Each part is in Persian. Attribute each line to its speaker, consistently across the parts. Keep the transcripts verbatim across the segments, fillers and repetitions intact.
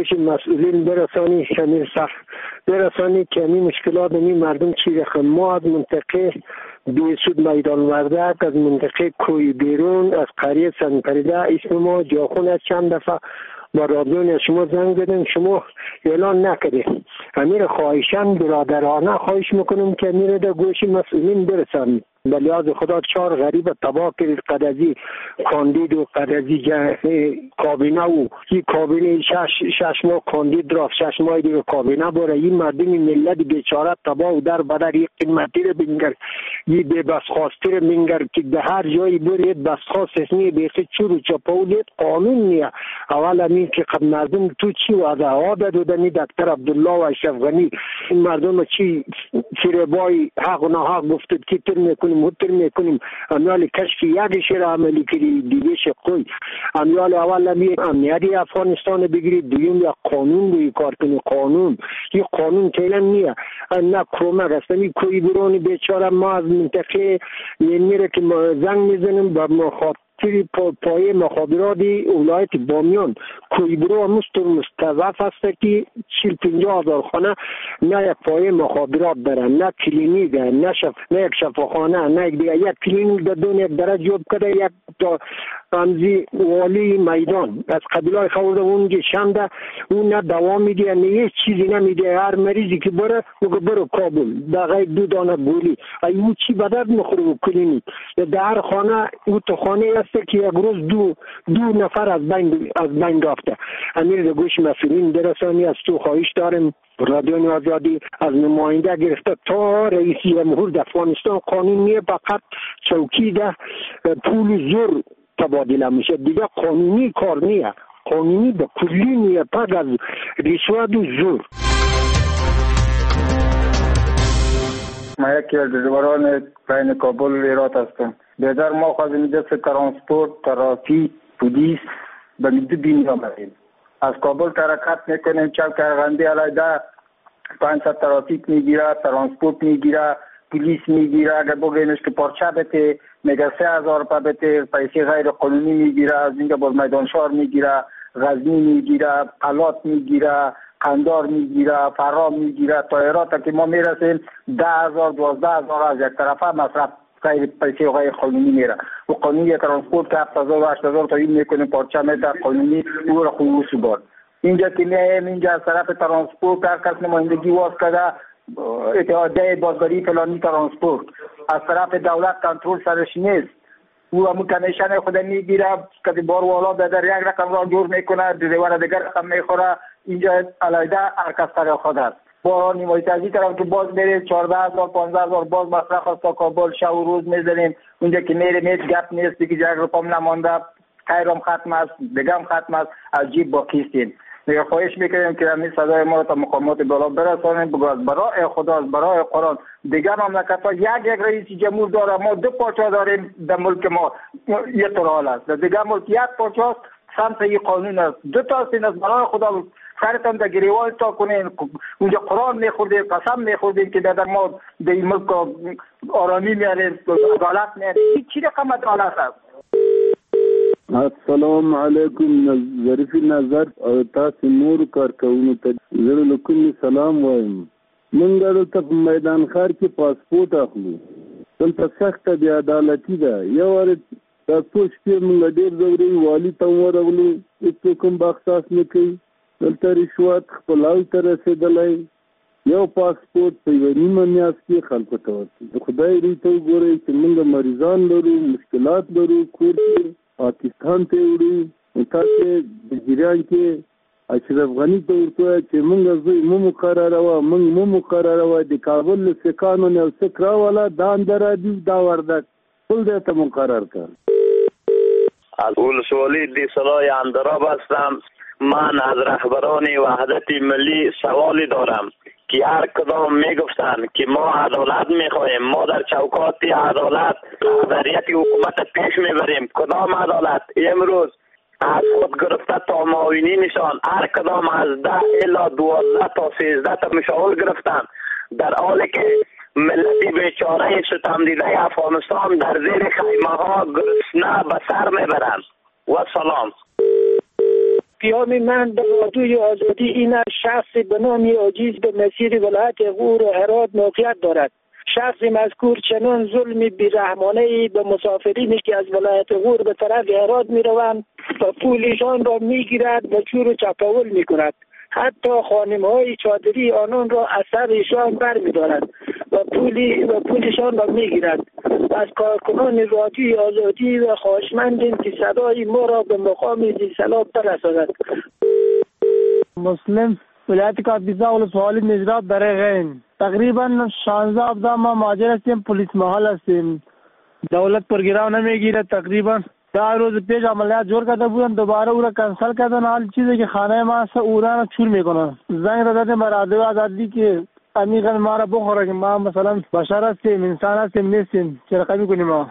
Speaker 1: گوش مسئولین برسانی همین سخت برسانی که همین مشکلات همین مردم چی رقم. ما از منطقه بیسود میدان وردک، از منطقه کوی بیرون، از قریه سنپریده اسم ما جاخون از چند دفعه با رادیون شما زنگ بدن، شما اعلان نکردید. امیر خواهشان برادرانه خواهش میکنم که امیر در گوش مسئولین برسانید. بلیاز خدا چهار غریب تباه کرد، قدزی کاندید و قدزی کابینه و این کابینه شش, شش ماه کاندید رفت، شش ماه دیگه کابینه باره. این مردم ملت بیچاره تباه و در بدر یک قیمتی رو بینگر، این بے بسخواستی رو بینگر که به هر جایی برید بسخواست اسمی بیخی چور و چپاولید قانون نیه. اول همین که قبل مردم تو چی وعده ها دادنی دکتر عبدالله و اشرف غنی این مردم چی فریبای حق و ناحق گفتید که تر میکنیم متر میکنیم. امیال کشف یک شیر عملی کردی دیگه شقوی امیال اول همی امنیتی افغانستان بگیرید، دویم یا قانون روی کار کنی. قانون این قانون تیلن نیه نه کرومک است. این کوی برونی بیچاره ما از منطقه میره که زنگ میزنیم با مخاطب پا پای مخابراتی ولایت بامیان کویبرو مستر مستضعف است که چهل پنجاه هزار خانه نه یک پای مخابرات دارن، نه کلینیک، نه شف نه یک شفاخانه، نه یک دیگه. یک کلینیک در دون یک درجه جوب کرده، یک تا رمزی والی میدان از قبیلای خورده اونجا شنده اون نه دوا میده نه هیچ چیزی نمیده. هر مریضی که بره میگه برو کابل دقیق دو دانه گولی ایو چی بدر میخوره و کلینیک در خانه او تو خانه است که یک روز دو دو نفر از بین از بین رفته. امیر در گوش مسئولین برسانی از تو خواهش دارم. رادیو آزادی از نماینده گرفته تا رئیس جمهور افغانستان قانون نیه، فقط چوکی ده پول زور تبادله میشه دیگه. قانونی کار نیه، قانونی به کلی نیه، پس از رشوت و زور.
Speaker 2: ما یکی از دزدوران بین کابل و هرات هستم. بیدر ما خواهیم دست ترانسپورت، ترافیک، پلیس به دو بین آمدیم. از کابل ترکت میکنیم، چوک ارغندی علیده پانصد ترافیک میگیره، ترانسپورت میگیره، پلیس میگیره. اگر بگیمش که پارچه بته میگه سه هزار روپیه بته، پیسه غیر قانونی میگیره. از اینجا باز میدان شهر میگیره، غزنی میگیره، پلات میگیره، قندار میگیره، فرام میگیره. تا هرات که ما میرسیم ده هزار دوازده هزار از یک طرفه مصرف غیر پیسه و غیر قانونی میره. و قانونی ترانسپورت که هفت هزار و هشت هزار تا این میکنه پارچه میده قانونی او را خلوص بار. اینجا که میایم اینجا از طرف ترانسپورت هر کس نمایندگی واس کرده اتحادیه بازاری فلانی ترانسپورت، از طرف دولت کنترل سرش نیست. او همون کمیشن خود میگیره که بار والا بدر یک رقم را جور میکنه، دیوار دیگر رقم میخوره. اینجا علیده هر کس سر خود است. با نیمای تازی طرف که باز میره چهارده هزار پانزده هزار باز مصرف است تا کابل شب و روز میزنیم. اونجا که میره میت گپ نیست دیگه، یک روپم نمانده، خیرم ختم است، دیگه هم ختم است، از جیب باقی استیم. دیگه خواهش میکنیم که همین صدای ما رو تا مقامات بالا برسانیم. بگو از برای خدا، از برای قرآن. دیگه مملکت ها یک یک رئیس جمهور داره، ما دو پاچا داریم در ملک ما. یه طور حال است دیگه ملک یک پاچا است، سمت این قانون است. دو تا است. این از برای خدا سرتان در گریوان تا کنین. اونجا قرآن میخوردیم، قسم میخوردیم که در ما در این ملک آرامی میاریم، عدالت میاریم. چی رقم عدالت است؟
Speaker 3: السلام علیکم. ظریف نظر تاسو نور کارکونو ته زه له کوم سلام وایم. موږ دلته په میدان ښار کې پاسپورت اخلو. دلته سخته بې عدالتي ده. یو وار تاسو شپې موږ ډېر ځورې والي ته ورغلو، هېڅوک هم بخصاص نه کوي. دلته رشوت خپل حال ته رسېدلی. یو پاسپورت په یوه نیمه میاشت کې خلکو ته ورکوي. د خدای روی ته وګورئ چې موږ مریضان لرو، مشکلات لرو، کور کې پاکستان ته وړو. تاسو د جریان کې اشرف غني ته ورته چې موږ زوی مو مقرروه، موږ مو مقرروه. د کابل له سکانو نه یو څه کراوله، دا اندره دي، دا وردک ټول دی ته مقرر کړ.
Speaker 4: از ولسوالی دی صلای اندراب هستم. من از رهبران وحدت ملی سوالی دارم که هر کدام میگفتن که ما عدالت میخواهیم، ما در چوکات عدالت در یک حکومت پیش میبریم. کدام عدالت؟ امروز از خود گرفته تا معاونینشان هر کدام از ده الی دوازده تا سیزده تا مشاور گرفتن، در حالی که ملتی بیچاره ستم دیده افغانستان در زیر خیمه ها گرسنه به سر میبرند. و سلام.
Speaker 1: قیام من به رادیوی آزادی این است: شخص به نام عزیز به مسیر ولایت غور و هرات موقعیت دارد. شخص مذکور چنان ظلم بی‌رحمانه‌ای به مسافرینی که از ولایت غور به طرف هرات می‌روند و پولشان را می‌گیرد و چور و چپاول می‌کند. حتی خانم‌های چادری آنان را از سر ایشان برمی‌دارد و پولی و پولشان را می‌گیرد. از کارکنان رادیوی آزادی و خواهشمندیم که صدای ما را به مقام ذی صلاح برساند.
Speaker 5: مسلم ولایت کاپیسا ولسوالی نجراب برغین تقریبا شانزده هفته ما مهاجر هستیم، پلیس محل هستیم. دولت پرگیراو نمیگیره. تقریبا ده روز پیش عملیات جور کرده بودن، دوباره او را کنسل کردن. حال چیزی که خانه ما است او را چور میکنن. زنگ را دادیم به رادیو آزادی که امیغان ما را بخوره که ما مثلا بشر هستیم، انسان هستیم، نیستیم، چه رقمی کنیم ما.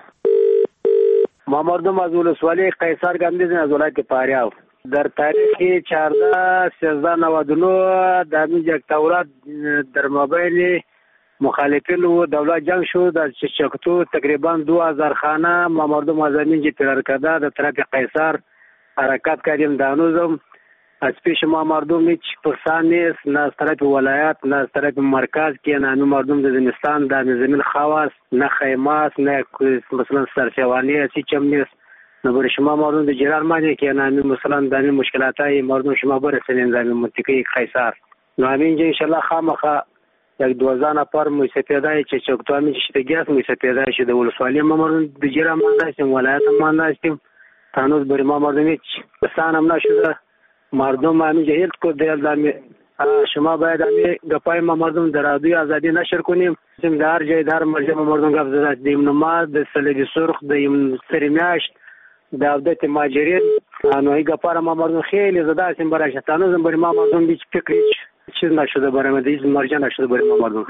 Speaker 6: ما مردم از ولسوالی قیصر گندیزن از ولایت فاریاب. در تاریخ چهارده سیزده نود و نه در یک تورات در مابین مخالفین و دولت جنگ شد. از چکتو تقریبا دو هزار خانه ما مردم از اینجا ترار کرده در طرف قیصر حرکت کردیم. دانوزم از پیش ما مردم هیچ پرسان نیست، نه از طرف ولایت نه از طرف مرکز که نه مردم در زمستان در زمین خواست، نه خیمات، نه مثلا سرسوانی هیچ هم نیست. نبر شما مردم در جرار مانی که نه مثلا در این مشکلات های مردم شما برسونین در منطقه قیصر. نو همینجا انشالله خامخا یک دوازده نفر موسی پیدای چه چکتو همین چشتگی هست موسی پیدای شده. ولسوالی ما مردم در جرار مان داشتیم، ولایت مان داشتیم. تانوز بری ما مردم هیچ بسان هم نشده. مردم همینجا هیلت کد دیل دارمی. شما باید همی گپای ما مردم در رادیوی آزادی نشر کنیم. در هر جای در مرجع ما مردم گپ زده. دیم نماز، در سلیگی سرخ، دیم سریمیاشت، در عودت ماجرین. نوعی گپا را ما مردم خیلی زده هستیم برایش. تانوزم بری ما مردم بیچ فکر هیچ چیز نشده برای ما. هیچ مرجع نشده برای ما مردم.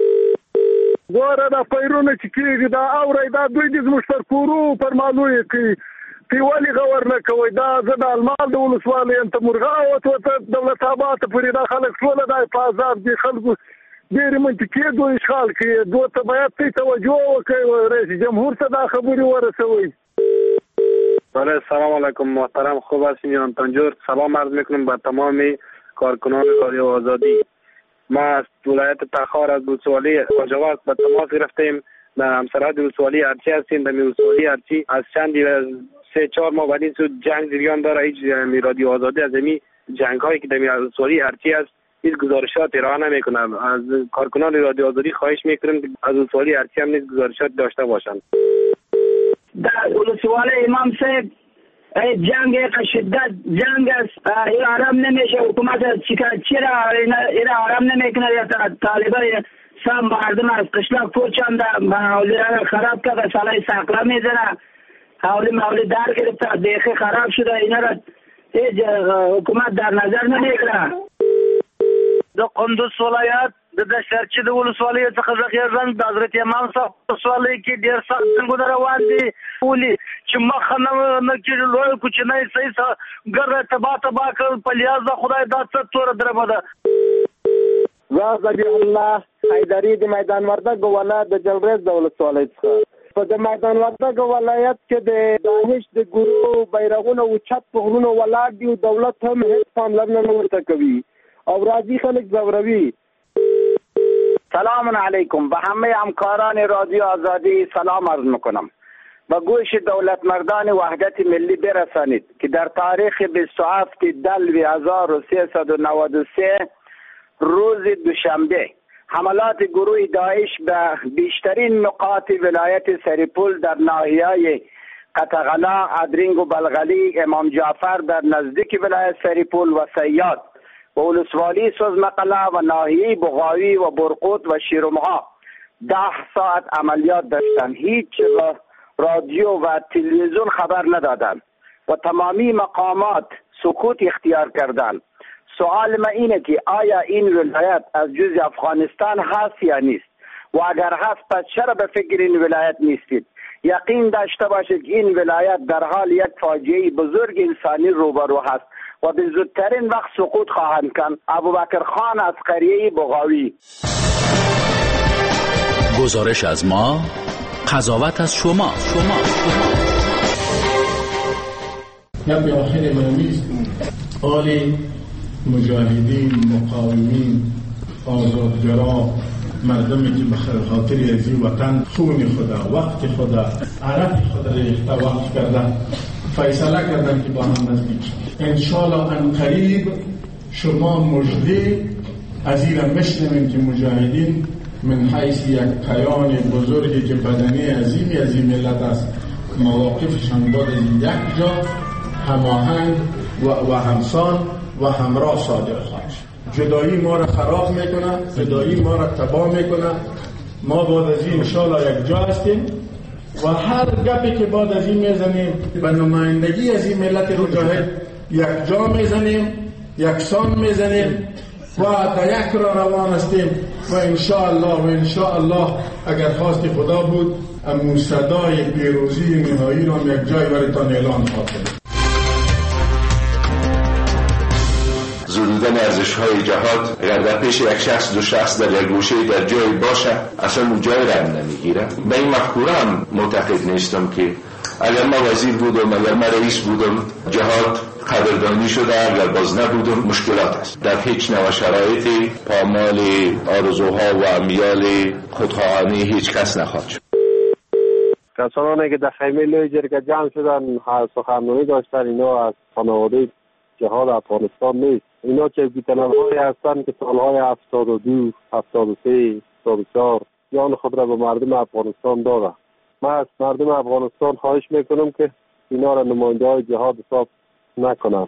Speaker 3: گوره دا پیرونه چی کیږي دا اوري دا دوی دې زموږ پر کورو پر مالوی کوي تی ولی غور نه کوي. دا زه د المال د ولسوالۍ یم ته مرغاوت ورته دولت آباد ته پورې دا خلک ټوله دا په عذاب دي. خلکو ډېرې منطقې دوی اشغال کوي. دوی ته باید تی توجه وکړي، رئیس جمهور ته دا خبرې ورسوي.
Speaker 7: بله سلام علیکم محترم، خوب هستین جناب تنجور؟ سلام عرض میکنم به تمام کارکنان رادیو آزادی. ما از ولایت تخار از ولسوالی خواجوات به تماس گرفتیم. در همسرحد ولسوالی ارچی هستیم. در ولسوالی ارچی از چند سه چهار ماه بعد این سو جنگ جریان داره. هیچ رادیو آزادی از این جنگ هایی که در ولسوالی ارچی است هیچ گزارشات ارائه نمیکنه. از کارکنان رادیو آزادی خواهش میکنیم از ولسوالی ارچی هم نیز گزارشات داشته باشند.
Speaker 8: در ولسوالی امام صاحب جنگ شدت جنگ است. این آرام نمیشه. حکومت چرا این آرام نمیکنه؟ طالبای سام مردم از قشلاق پوچانده، حولی را خراب کرده، سالای ساقلا میزنه، حولی مولی در گرفته، دیخی خراب شده. اینا را هیچ حکومت در نظر نمیگیره.
Speaker 9: د قندوز ولایت د دشترچی د ولسوالۍ څخه زغیرزن د حضرت امام صاحب ولسوالۍ کې ډېر سخت جنګونه روان دي. ولې چې مخه نه نه کېږي لوی کوچنی صحیح ګرده تباه تباه کړل. په لیاز د خدای دا څه توره دربه ده.
Speaker 10: زه ذبیح الله حیدري د میدان وردګ ولایت د جلریز د ولسوالۍ څخه. په د میدان وردګ ولایت کې د دانش د ګورو بیرغونه اوچت په غرونو ولاړ دي او دولت هم هیڅ پاملرنه نه ورته کوي او راځي خلک ځوروي.
Speaker 11: سلام علیکم. به همه همکاران رادیو آزادی سلام عرض میکنم. به گوش دولت مردان وحدت ملی برسانید که در تاریخ بیست و هفت دلو هزار و سیصد و نود و سه روز دوشنبه حملات گروه داعش به بیشترین نقاط ولایت سریپول در ناحیه قطغلا، ادرینگ و بلغلی، امام جعفر در نزدیک ولایت سریپول و سیاد و ولسوالی سوزمقله و ناحیه بغاوی و برقوت و شیرمها ده ساعت عملیات داشتند. هیچ رادیو و تلویزیون خبر ندادند و تمامی مقامات سکوت اختیار کردند. سوال ما اینه که آیا این ولایت از جزء افغانستان هست یا نیست؟ و اگر هست پس چرا به فکر این ولایت نیستید؟ یقین داشته باشید که این ولایت در حال یک فاجعه بزرگ انسانی روبرو هست و به زودترین وقت سقوط خواهند کرد. ابوبکر خان از قریه بغاوی.
Speaker 12: گزارش از ما، قضاوت از شما. شما.
Speaker 13: گپ آخر من نیست. حال مجاهدین، مقاومین، آزادگرا، مردمی که به خاطر از این وطن خون خدا، وقت خدا، عرق خدا ریخته وقت کردن، فیصله کردن که با هم نزدیک. انشالله ان قریب شما مژده از این میشنویم که مجاهدین من حیث یک کیان بزرگی که بدنی عظیمی از این ملت است، مواقفشان باید یک جا هماهنگ و, و همسان و همراه صادر خواهد شد. جدایی ما را خراب میکنه، جدایی ما را تباه میکنه. ما بعد از این انشاءالله یک جا هستیم و هر گپی که بعد از این میزنیم به نمایندگی از این ملت مجاهد یک جا میزنیم، یکسان میزنیم و تا یک را روان هستیم و انشاءالله و انشاءالله اگر خواست خدا بود امو صدای پیروزی نهایی را یک جای برایتان اعلان خواهد.
Speaker 14: زدودن ارزش‌های جهاد اگر در پیش یک شخص دو شخص در یک گوشه در جای باشه اصلا اون جای رنگ نمیگیره. به این مفکوره هم معتقد نیستم که اگر ما وزیر بودم، اگر ما رئیس بودم، جهاد قدردانی شده، اگر باز نبودم مشکلات است. در هیچ نوع شرایطی پامال آرزوها و امیال خودخواهانه هیچ کس نخواهد شد.
Speaker 6: کسانی که در خیمه لوی جرگه جمع شدن سخنرانی داشتن، اینا از خانواده جهاد افغانستان نیست. اینا چه بی‌طلب‌هایی هستند که سالهای هفتاد و دو، هفتاد و سه، هفتاد و چهار جان خود را به مردم افغانستان دادن. من از مردم افغانستان خواهش میکنم که اینا را نماینده های جهاد حساب نکنم.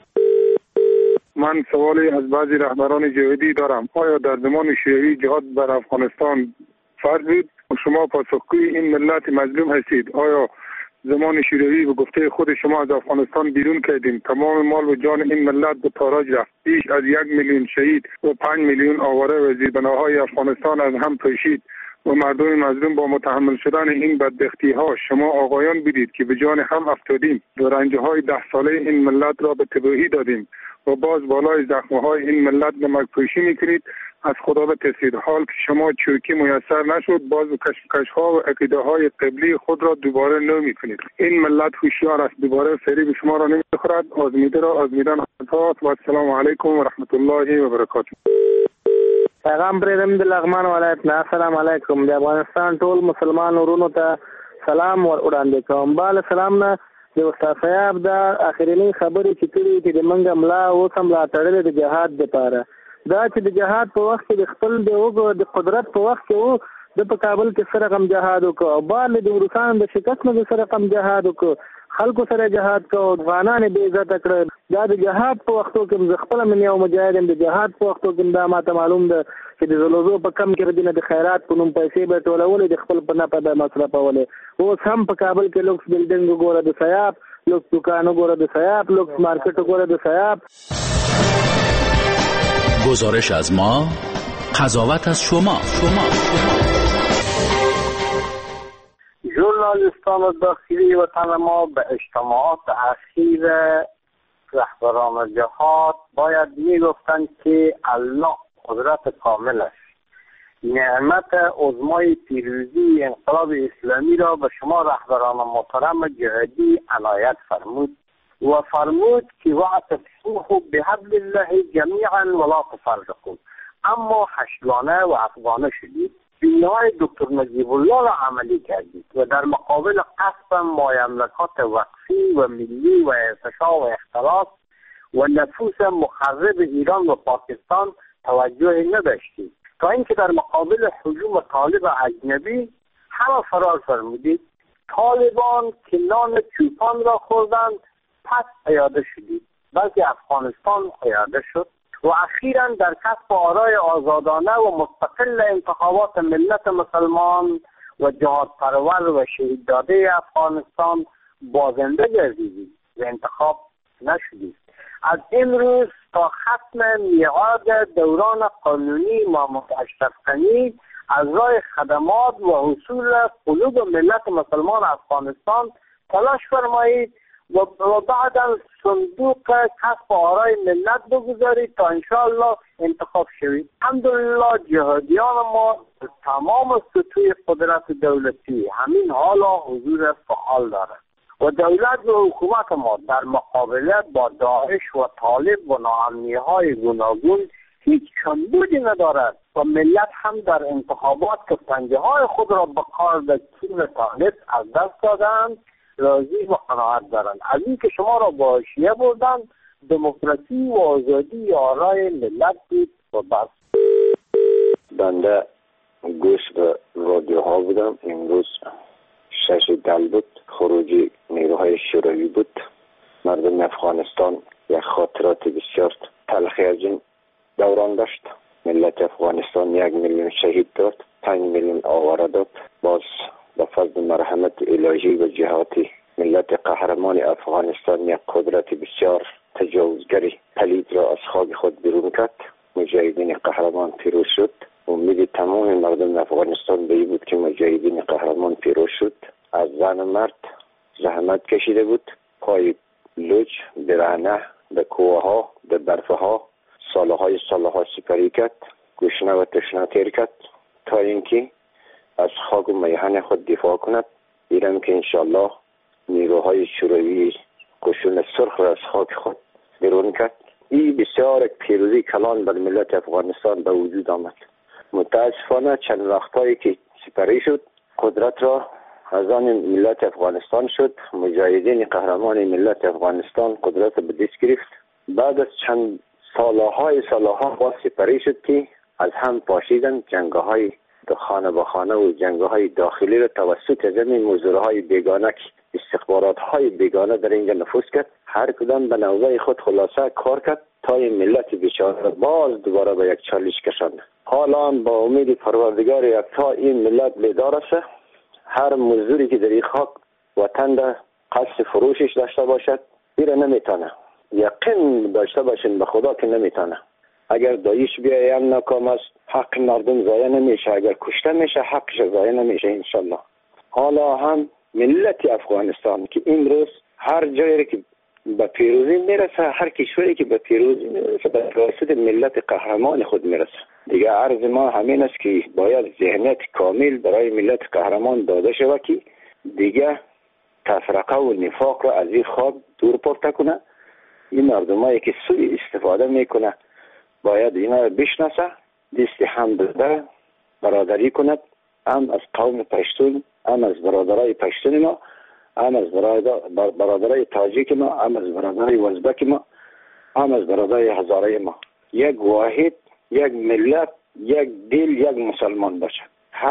Speaker 15: من سوالی از بعضی رهبران جهادی دارم. آیا در زمان شیعی جهاد بر افغانستان فرض بود؟ شما پاسخگوی این ملت مظلوم هستید. آیا زمان شیروی به گفته خود شما از افغانستان بیرون کردیم، تمام مال و جان این ملت به تاراج رفت، بیش از یک میلیون شهید و پنج میلیون آواره و زیربناهای افغانستان از هم پاشید و مردم مظلوم با متحمل شدن این بدبختی ها شما آقایان بودید که به جان هم افتادیم و رنجه های ده ساله این ملت را به تباهی دادیم و باز بالای زخمه های این ملت نمک پوشی میکنید. از خدا بترسید. حال که شما چوکی میسر نشد، باز و کشمکش ها و عقیده های قبلی خود را دوباره نو میکنید. این ملت هوشیار است، دوباره فریب شما را نمیخورد. آزمیده را آزمیدن خطاست. و السلام علیکم و رحمت الله و برکاته.
Speaker 16: پیغام پرېږدم د لغمان ولایت نه. السلام علیکم. د افغانستان ټول مسلمان ورونو ته سلام وړاندې کوم. بال سلام نه د استاد صاحب د اخرنۍ خبرې چې کړي چې د منګه ملا اوس هم لا تړلې د جهاد لپاره، دا چې د جهاد په وخت کې د خپل د وګړو د قدرت په وخت کې وو، د په کابل کې سره غم جهاد وکړو، او بار د روسانو د شکست نه سره غم جهاد وکړو، خلکو سره جهاد کوو، افغانان به عزت کړل. دا د جهاد په وختو کې ز خپل من یو مجاهد د جهاد په وختو کې دا ماته معلوم ده چې د زلوزو په کم کې دینه د خیرات په نوم پیسې به ټولولې د خپل په نه په مصرفولې. اوس هم په کابل کې لوکس بلډینګ وګوره د سیاب، لوکس دکان وګوره د سیاب، لوکس مارکیټ وګوره د سیاب.
Speaker 12: گزارش از ما، قضاوت از شما. شما
Speaker 17: ژورنالیستان داخلی وطن ما به اجتماعات اخیر رهبران جهاد باید میگفتند که الله قدرت کامل است. نعمت عظمای پیروزی انقلاب اسلامی را به شما رهبران محترم جهادی عنایت فرمود و فرمود که واعتصموا بحبل الله جمیعا ولا تفرقوا. اما حشدانه و افغانه شدید، بینای دکتر نجیب الله را عملی کردید و در مقابل قصد مایملکات وقفی و ملی و ارتشا و اختلاف و نفوس مخرب ایران و پاکستان توجه نداشتید، تا اینکه در مقابل هجوم طالب اجنبی همه فرار فرمودید. طالبان که نان چوپان را خوردند پس پیاده شدید، بلکه افغانستان پیاده شد و اخیراً در کسب آرای آزادانه و مستقل انتخابات ملت مسلمان و جهاد پرور و شهید داده افغانستان بازنده گردیدید و انتخاب نشدید. از امروز تا ختم میعاد دوران قانونی محمد اشرف غنی از راه خدمات و حصول قلوب ملت مسلمان افغانستان تلاش فرمایید و بعدا صندوق کسب آرای ملت بگذارید تا انشاءالله انتخاب شوید. الحمدلله جهادیان ما تمام سطوح قدرت دولتی همین حالا حضور فعال دارد و دولت و حکومت ما در مقابله با داعش و طالب و ناامنی های گوناگون هیچ کمبودی ندارد و ملت هم در انتخابات که پنجه های خود را به کار در تیم طالب از دست دادند راضی و قناعت دارند. از این که شما را با حاشیه بردند، دموکراسی و آزادی آرای ملت بود و بس.
Speaker 18: بنده گوش به رادیوها بودم. امروز شش دل بود، خروجی نیروهای شوروی بود. مردم افغانستان یک خاطرات بسیار تلخی از این دوران داشت. ملت افغانستان یک میلیون شهید داد، پنج میلیون آواره داد. باز به فضل مرحمت الهی و جهاتی ملت قهرمان افغانستان یک قدرت بسیار تجاوزگری پلید را از خاک خود بیرون کرد. مجاهدین قهرمان پیروز شد. امید تمام مردم افغانستان به این بود که مجاهدین قهرمان پیروز شد. از زن و مرد زحمت کشیده بود، پای لوچ برهنه به کوه ها به برفه ها سالهای سالها سپری کرد، گشنه و تشنه تیر کرد تا اینکه از خاک و میهن خود دفاع کند. ایران که انشالله نیروهای شوروی قشون سرخ را از خاک خود بیرون کرد. این بسیار پیروزی کلان بر ملت افغانستان به وجود آمد. متاسفانه چند وقتایی که سپری شد، قدرت را از آن ملت افغانستان شد. مجاهدین قهرمان ملت افغانستان قدرت به دست گرفت. بعد از چند سالهای سالها باز سپری شد که از هم پاشیدن. جنگ‌های خانه به خانه و جنگ‌های داخلی را توسط زمین مزدورهای بیگانه که استخبارات‌های بیگانه در اینجا نفوذ کرد، هر کدام به نوبه خود خلاصه کار کرد تا این ملت بیچاره باز دوباره به یک چالش کشاند. حالا هم با امید پروردگار یک تا این ملت بیدار است، هر مزدوری که در این خاک وطن را قصد فروشش داشته باشد ایره نمیتونه. یقین داشته باشین به خدا که نمیتونه. اگر دایش بیایه هم ناکام است، حق مردم ضایع نمیشه. اگر کشته میشه حقش ضایع نمیشه انشالله. حالا هم ملت افغانستان که امروز هر جایی که به پیروزی میرسه، هر کشوری که به پیروزی میرسه به توسط ملت قهرمان خود میرسه. دیگه عرض ما همین است که باید ذهنیت کامل برای ملت قهرمان داده شود که دیگه تفرقه و نفاق را از این خواب دور پرته کنه. این مردمایی که سوء استفاده میکنه باید اینا را بشناسه، دست هم بده، برادری کند، هم از قوم پشتون، هم از برادرای پشتون ما، هم از برادرای تاجیک ما، هم از برادرای ازبک ما، هم از برادرای هزاره ما. یک واحد، یک ملت، یک دل، یک مسلمان باشه.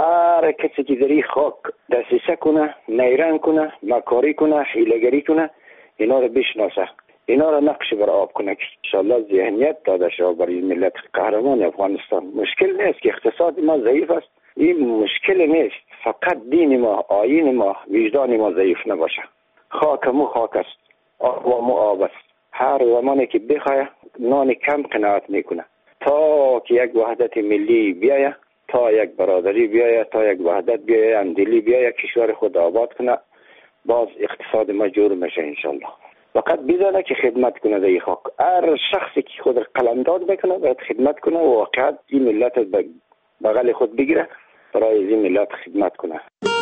Speaker 18: هر کسی که در این خاک دسیسه کنه، نیرنگ کنه، مکاری کنه، حیله‌گری کنه، اینا رو بشناسه، اینا رو نقش بر آب کنه که انشاءالله ذهنیت داده شود برای ملت قهرمان افغانستان. مشکل نیست که اقتصاد ما ضعیف است، این مشکل نیست، فقط دین ما، آیین ما، وجدان ما ضعیف نباشه. خاک مو خاک است، آب مو آب است. هر زمانی که بخواه نان کم قناعت میکنه. تا که یک وحدت ملی بیایه، تا یک برادری بیایه، تا یک وحدت بیایه، همدلی بیایه، کشور خود آباد کنه، باز اقتصاد ما جور میشه انشالله. فقط بدانه که خدمت کنه در این خاک. هر شخصی که خود قلمداد بکنه باید خدمت کنه و واقعا این ملت بغل خود بگیره، برای این ملت خدمت کنه.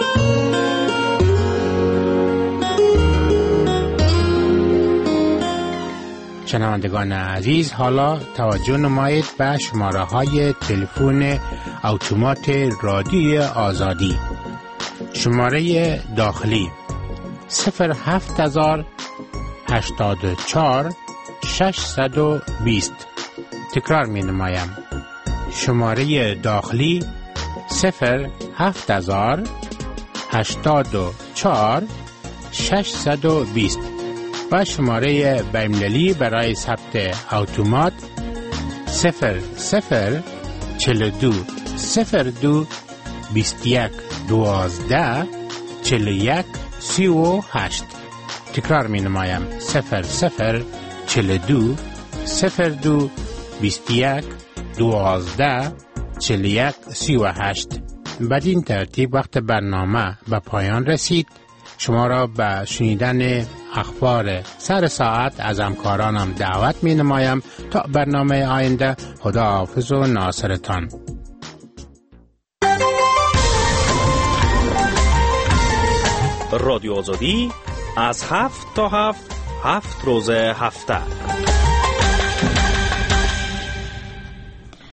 Speaker 19: شنوندگان عزیز، حالا توجه نمایید به شماره های تلفن اتومات رادیوی آزادی. شماره داخلی صفر هفت هزار هشتاد و چهار ششصد و بیست. تکرار می نمایم. شماره داخلی صفر هفت هزار هشتاد و چهار ششصد و بیست و شماره بین‌المللی برای ثبت اتومات صفر صفر چهل و دو صفر دو بیست و یک دوازده چهل و یک سی و هشت. تکرار می نمایم. صفر صفر چهل و دو صفر دو بیست و یک دوازده چهل و یک سی و هشت. بدین ترتیب وقت برنامه به پایان رسید. شما را به شنیدن اخبار سر ساعت از همکارانم دعوت می نمایم. تا برنامه آینده، خدا حافظ و ناصرتان.
Speaker 20: رادیو آزادی، از هفت تا هفت هفت روز هفته